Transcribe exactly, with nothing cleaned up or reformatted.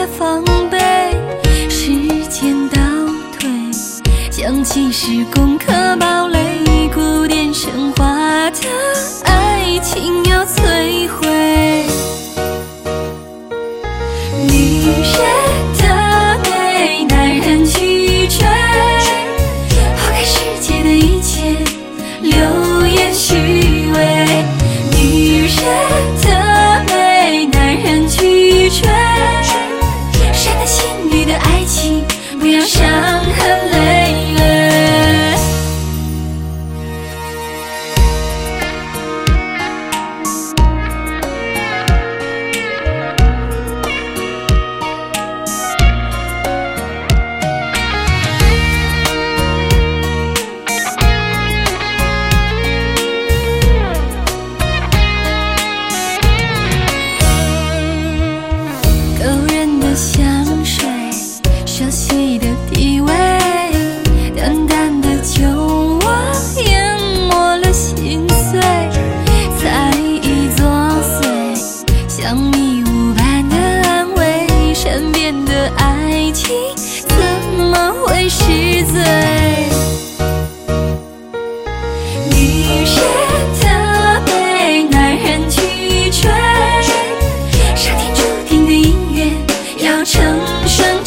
防备。时间倒退，想起是功课堡垒，古典神话的爱情要摧毁。女人的美，男人拒绝，抛开世界的一切，流言虚伪。女人的美，男人拒绝，善男信女的爱情，不要伤痕累累。香水，熟悉的体味，淡淡的酒窝淹没了心碎，才艺作祟，像迷雾般的安慰，身边的爱情怎么会是罪？女人的美，男人拒绝，上天注定的姻缘要成双。